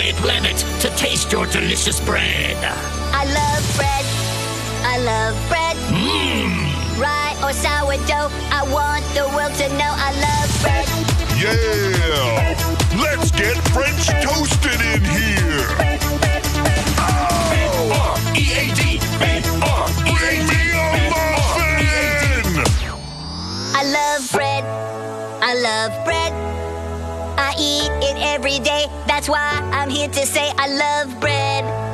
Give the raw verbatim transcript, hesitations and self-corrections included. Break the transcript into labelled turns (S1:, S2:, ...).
S1: my planet to taste your delicious bread.
S2: I love bread. I love bread.
S1: Mmm.
S2: Rye or sourdough, I want the world to know I love bread.
S3: Yeah! Let's get French toasted in here!
S1: B R E A D! B R E A D!
S3: Bring me a muffin!
S2: I love bread. I love bread. I eat it every day. That's why I'm here to say I love bread.